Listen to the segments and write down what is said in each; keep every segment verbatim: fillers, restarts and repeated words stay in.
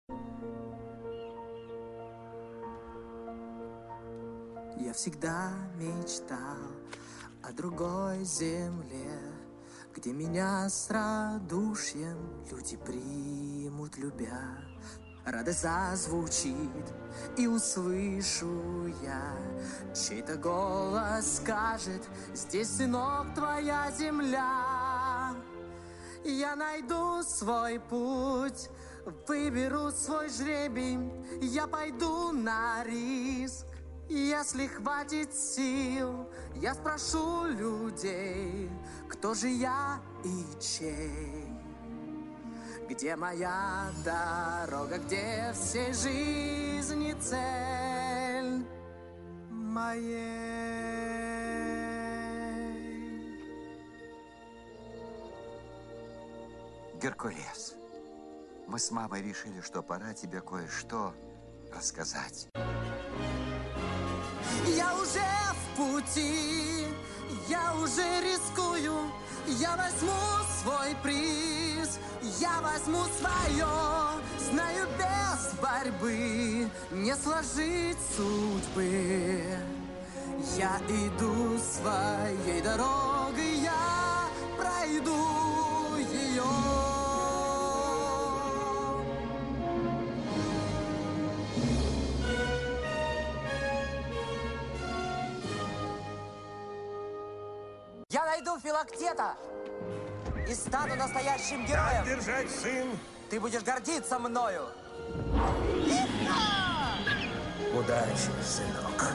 Я всегда мечтал о другой земле, где меня с радушием люди примут, любя. Радость зазвучит, и услышу я, чей-то голос скажет: здесь, сынок, твоя земля. Я найду свой путь, выберу свой жребий, я пойду на риск. Если хватит сил, я спрошу людей, кто же я и чей. Где моя дорога, где всей жизни цель моей? Геркулес, мы с мамой решили, что пора тебе кое-что рассказать. Я уже в пути, я уже рискую, я возьму свой приз, я возьму свое, знаю, без борьбы не сложить судьбы. Я иду своей дорогой, я пройду ее. Я найду Филактета и стану настоящим героем. Как держать, сын? Ты будешь гордиться мною. Удачи, сынок.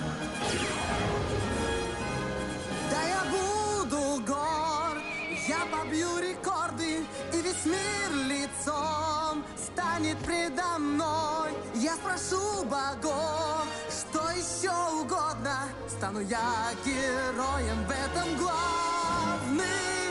Да я буду горд, я побью рекорды, и весь мир лицом станет предо мной. Я спрошу богов, что еще угодно, стану я героем в этом главный.